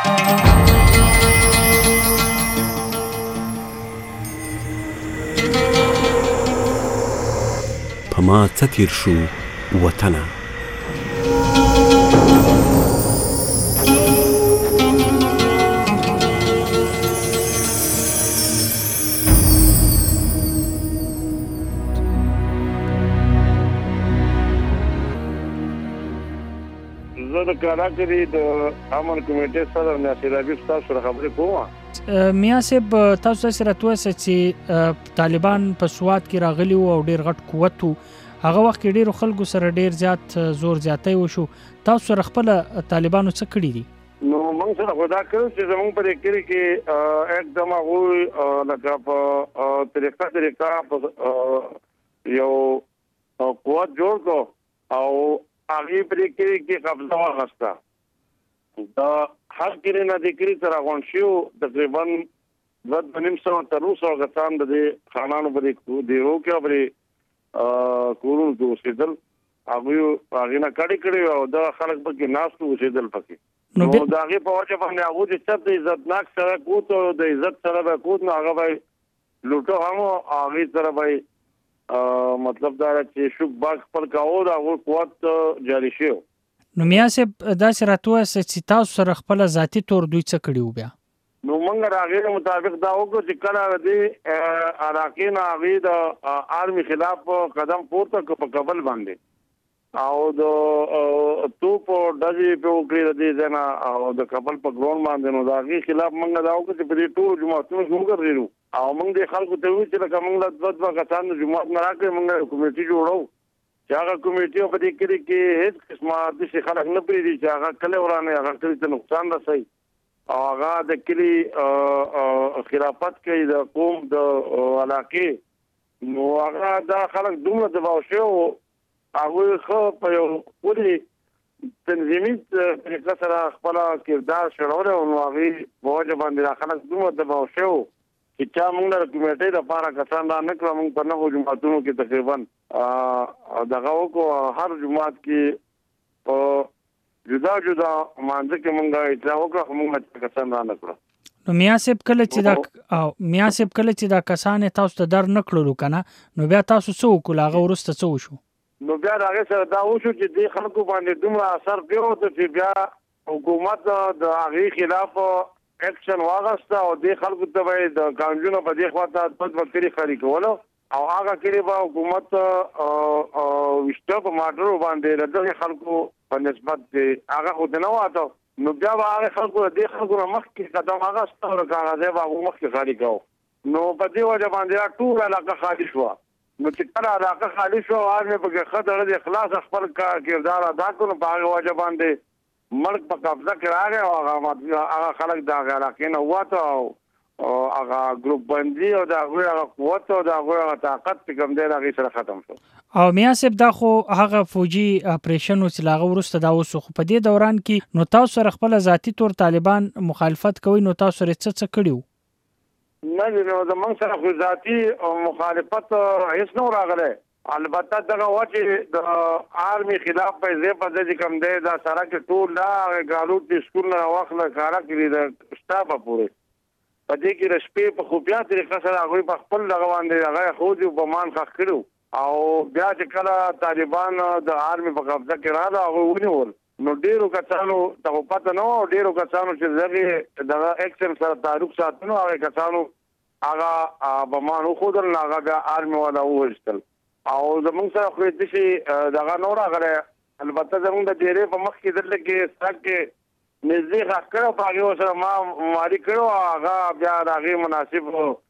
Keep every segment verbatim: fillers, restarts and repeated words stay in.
په ما څه تیر شو وطنه. زه د کاراکري د امن کمیټې صدر ناصر حبیب تاسو سره خبرې کوم. میا صاحب تاسو داسې راته ووایاست چې طالبان په سوات کې راغلي وو او ډېر غټ قوت و. هغه وخت کې ډېرو خلکو سره ډېر زیات زور زیاتی وشو. تاسو سره خپله طالبانو څه کړي دي؟ نو موږ سره خو دا کړو چې زموږ په دې کلي کې एकदम هغوی لکه په طریقه طریقه یو قوت جوړ کړو او هغې په دې کلي کې قبضه واخیسته. د هر کلي نه دې کلي ته راغونډ شوي تقریبا دوه دوه نیم سوه تر اووه سوه کسان د دې خانانو په دې دیرو کې او په دې کورونو کې اوسېدل. هغوی هغې نه کډې کړې او دغه خلک پکې ناست اوسېدل پکې. نو د هغې په وجه باندې هغوی چې څه د عزتناک سره کوت او د عزت سره به کوت نو هغه به لوټه هم هغې سره به مطلب دا چې شوک باغ خپل کاوه د هغوی قوت جاري شوی. نو میا صاحب داسې راته ووایاست چې تاسو سره خپله ذاتي طور دوی څه کړي وو بیا؟ نو موږ د هغې مطابق دا وکړو چې کله د دې علاقې نه هغې د آرمي خلاف قدم پورته کړو په کابل باندې او د توپ ډزې پې وکړې د دې ځای نه او د کابل په ګراونډ باندې. نو د هغې خلاف موږ دا وکړو چې په دې ټولو جوماتونو کې وګرځېدو او موږ دې خلکو ته وویل چې لکه موږ له دوه دوه کسان د جومات نه راکړې موږ کمیټي جوړو چې هغه کمیټي په دې کلي کې هېڅ قسمه داسې خلک نه پرېږدي چې هغه کلی ورانوي هغه کلي ته نقصان رسوي او هغه د کلي خلافت کوي د قوم د علاقې. نو هغه دا خلک دومره دباو شوي وو هغوی ښه په یو ولې تنظیمي طریقه سره خپله کردار شړولی و. نو هغې په وجه باندې دا خلک دومره دباو شوي وو چې چا موږ له کمیټۍ دپاره کسان را نه کړه. موږ په نهو جوماتونو کې تقریبا دغه وکړو. هر جومات کې په جدا جدا مانځه کې موږ اطلاع وکړه خو موږ کسان را نه کړه. نو میا صاحب کله چې دا میا صاحب کله چې دا کسان تاسو ته در نه کړلو که نه نو بیا تاسو څه وکړو له هغه وروسته څه وشو؟ نو بیا د هغې سره دا وشو چې دې خلکو باندې دومره اثر پرېوته چې بیا حکومت د هغې خلاف اکشن واخیسته او دې خلکو ته به یې د کانجونو په دې خوا ته دوه دوه کلي خالي کولو او هغه کلي به حکومت ویشته په ماټرو باندې د دغې خلکو په نسبت دی هغه خو ته نه واته. نو بیا به هغې خلکو د دې خلکو نه مخکې قدم اخیسته او د کاغذۍ به هغو مخکې خالي کوو. نو په دې وجه باندې دا ټول علاقه خالي شوه. نو چې کله علاقه خالي شوه هغه مې پکې ښه دړه د اخلاص خپل کردار ادا کړو. نو په هغې وجه باندې ملک په قبضه کې راغی او هغه خلک د هغې علاقې نه ووته او هغه ګروپ بندي او د هغوی هغه قوت او د هغوی هغه طاقت چې کوم دی د هغې سره ختم شو. او میا صاحب دا خو هغه فوجي اپریشن و چې له هغه وروسته دا وسو خو په دې دوران کې نو تاسو سره خپله ذاتي طور طالبان مخالفت کوئ نو تاسو سره څه څه کړي وو؟ نه نو زموږ سره خو ذاتي مخالفت هېڅ نه و راغلی. البته دغه وه چې د آرمي خلاف په ځای په ځای چې کوم دی دا سړک ټول دا هغې ګالوټ د سکول نه راواخله کاره کړي د شتابه پورې په دې کې د شپې په خفیه طریقه سره هغوی په خپل دغه باندې هغه ښودي او بمان ښخ کړي او بیا چې کله طالبان د آرمي په قبضه کې راغله هغوی ونیول. نو ډېرو کسانو ته خو پته نه وه او ډېرو کسانو چې دغې دغه ایکشن سره تعلق ساتنو هغې کسانو هغه بمان وښودل نو هغه بیا آرمي والا وویشتل او زموږ سره خو یې داسې دغه نه و راغلی. البته زموږ د ډېرې په مخ کې دلته کې سړک کې نږدې ښخ کړی په هغې ورسره ما مالي کړی او هغه بیا د هغې مناسب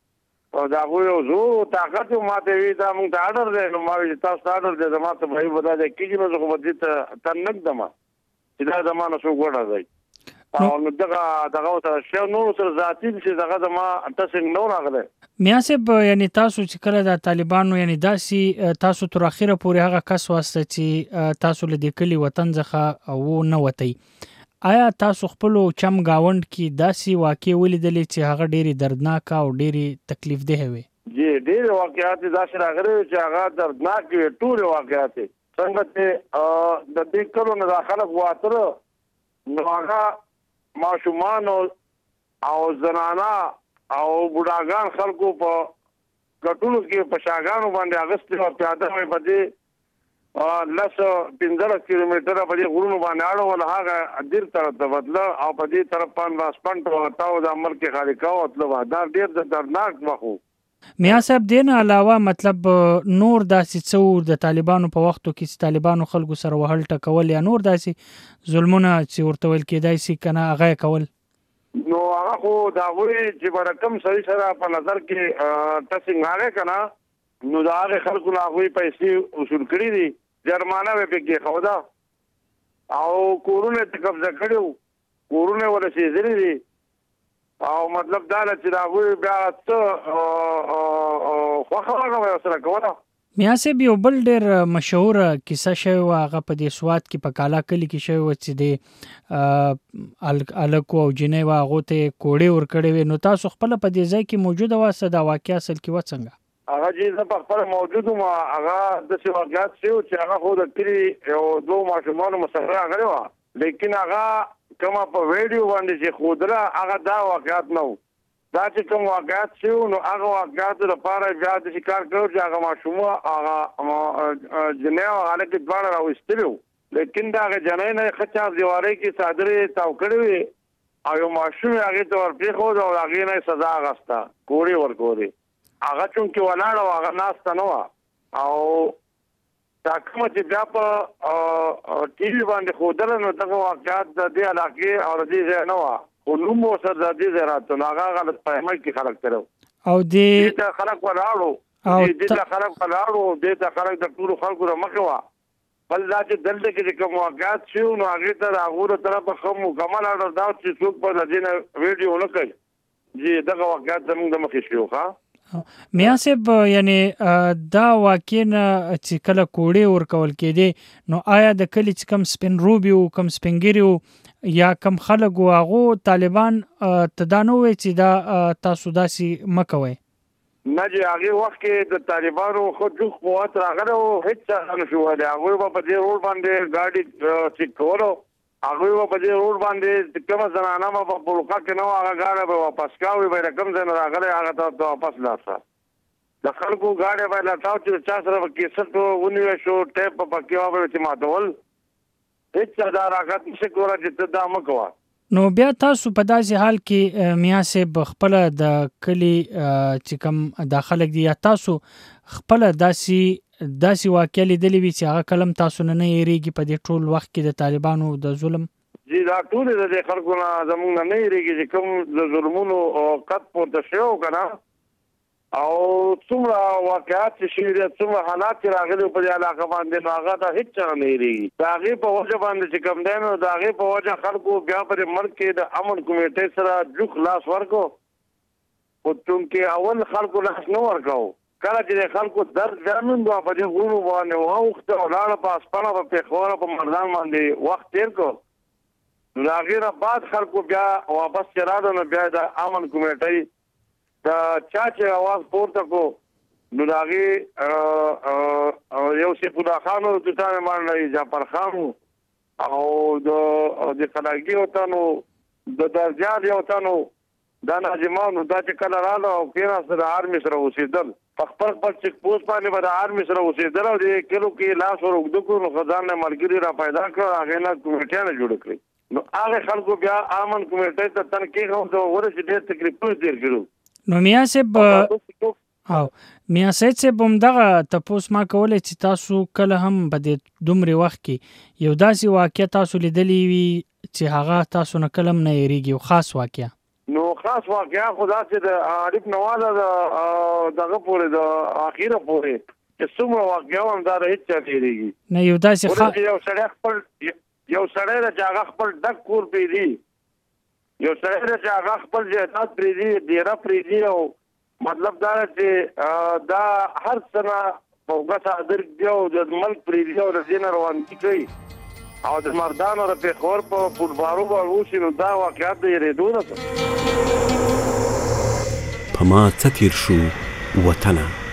او د هغوی یو زور طاقت و ما ته وي دا موږ ته اډر دی. نو ما وایي چې تاسو ته اډر دی زما څه به به دا ځای کېږي نو زه خو به دې ته تن نه ږدم چې دا زما نه څوک وډزوي او نو دغه دغه ورته شی نورو سره ذاتي چې دغه زما ټسنګ نه و راغلی. میا صاحب یعنې تاسو چې کله د طالبانو یعنې داسې تاسو تر اخره پورې هغه کس واسته چې تاسو له دې کلي وطن څخه ونه وتئ آیا تاسو خپلو چم گاونډ کې داسې واقع ولیدلې چې هغه ډېرې دردناکه او ډېرې تکلیف دهه وي؟ جی ډېرې واقعات داسې راغلي چې هغه دردناک وي ټولې واقعات څنګه چې د دې کلو نه دا خلک واتله نو هغه ماشومان او زنانا او بوډاګان خلکو په ګټونو کې په شاګانو باندې اغستې او پیاده وي په دې لس پنځلس کیلومتره په دې غرونو باندې اړول هغه ډېر طرف ته بدله او په دې طرف باندې واسپنټ او تاو د عمل کې خالي کاو مطلب دا ډېر دردناک وخو. میا صاحب دین علاوه مطلب نور داسې څو د طالبانو په وختو کې چې طالبانو خلکو سره وهل ټکول یا نور داسې ظلمونه چې ورته ویل کېدای شي کنه هغه کول نو هغه خو دا وایي چې برکم سړي سره په نظر کې تاسو هغه کنه نو دا هغه خلکو لا غوي پیسې وصول کړی دي جرمانه به کې خودا او کورونه ته قبضه کړو کورونه ولې زری دي او مطلب دا چې دا غوي بیا څه خو خبره سره کوله. میا صاحب یو بل ډېر مشهور کیسه شوی و هغه په دې سواد کې په کالا کلی کې شوی و چې د الکو او جنې و هغه ته کوړې ورکړې وي. نو تاسو خپل په دې ځای کې موجوده واسه دا واقعیا اصل کې و څنګه؟ هغه چې په خپل موجود ما هغه د څه واقعات چې هغه خو د کلی یو دوه ماشومان مسافر غړي و لیکن هغه کومه په ویډیو باندې چې خودره هغه دا واقعات نه و. دا چې کوم واقعات چې نو هغه واقعات لپاره بیا د شکار کړو چې هغه ماشومان هغه جنې او هغه د دوه راوستلو لیکن دا هغه جنې نه خچا دیواره کې صادرې تاو کړې او یو ماشوم هغه ته ورپې خو دا هغه نه سزا غستا کوړي ورکوري هغه چون کې ولاړ او هغه ناست نه و او دا کوم چې بیا په ټي وي باندې خودل نو دغه واقعات د دې علاقې او د دې نه و خو نو مو سره د دې زراعت نو هغه غلط فهمي کې خلک کړو او دې خلک ولاړو او دې خلک ولاړو دې خلک د ټول خلکو مخه و بل دا چې دلته کې کوم واقعات شو نو هغه ته هغه طرف خو مکمل اړه دا چې څوک په دې ویډیو نه کوي چې دغه واقعات زموږ د مخې شو ښا. میا صاحب یعنی دا واقعا چې کله کوړې ورکول کېدې نو آیا د کلی چې کم سپین روبي او کم سپینګری یا کم خلک هغه طالبان تدانو وي چې دا تاسو داسې مکوي؟ نه چې هغه وخت کې د طالبانو خو جوخ قوت راغله او هیڅ نه شو هغه هغه په دې روډ باندې ګاډي چې کولو هغه په دې روډ باندې کومه زنانه په بلوکا کې نو هغه غاړه به واپس کاوي به رقم زنه راغله هغه ته واپس لاسه د خلکو غاړه به لاتاو چې چا سره کې څه ونیو شو ټیپ په پکې وابه چې ماتول هیڅ دا راغت نشي کولای چې دا مکوا. نو بیا تاسو په داسې حال کې میا صاحب خپل د کلی چې کوم د خلک دی یا تاسو خپل داسې داسې واقع لیدلې وي چې هغه کلم تاسو نه نه یریږي په دې ټول وخت کې د طالبانو د ظلم؟ جی دا ټول د خلکو نه زموږ نه نه یریږي چې کوم د ظلمونو قد پورته شو کنه او څومره واقعات چې دي څومره حالات راغلي په دې علاقه باندې نو هغه ته هیڅ نه یریږي. دا هغه په وجه باندې چې کوم دین او دا هغه په وجه خلکو بیا پر مرګ کې د امن کمیټې سره جو خلاص ورکو او تم کې اول خلکو لاس نه ورکو کله چې خلکو درد ځامن دوه په دې غوړو باندې وخت او لاړه په اسپانه په خوره په مردان باندې وخت تیر کو نو هغه را بعد خلکو بیا واپس چرادو نو بیا د امن کمیټې دا چا چې आवाज پورته کو نو هغه یو څه په خانو د تاسو باندې جعفر خان او د د خلاقي وته نو د درجات یو تنو دا ناجمانو دا چې کله رااله او کینا سره آرمي سره وسیدل خپل خپل چک پوسټ باندې به د آرمي سره وسیدل او د کلو کې لاس ور وګدو کو نو خزانه ملګری را پیدا کړ هغه نه کمیټه نه جوړ کړی نو هغه خلکو بیا امن کمیټه ته تنقیح هم د ورسې ډېر تقریبا ډیر کړو. نو میا صاحب او میا صاحب هم دغه تاسو ما کولای چې تاسو کله هم په دې دومره وخت کې یو داسې واقع تاسو لیدلې وي چې هغه تاسو نه کلم نه یریږي او خاص واقع؟ نو خاص واقعا خدا چې د عارف نواله دغه پورې د اخیره پورې چې څومره واقعا هم دا هیڅ چلیږي نه یو داسې خاص یو سړی خپل یو سړی د هغه خپل ډک کور پیری یو سړی د هغه خپل جهاد پیری ډیره پیری او مطلب دا چې دا هر سنه په وګړه درګ دیو د ملک پیری او د دین روان کیږي او د مردانو د پیښور په فوټبالو باندې نو دا واقعیت دی ریدونه په ما څه تیر شو وطنه